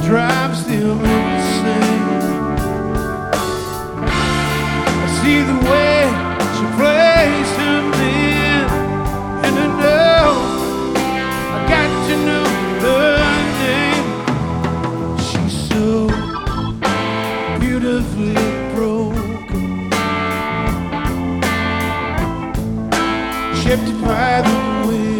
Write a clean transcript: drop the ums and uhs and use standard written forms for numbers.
drive still looks the same. I see the way she plays her men, and I know I got to know her name. She's so beautifully broken, shaped by the way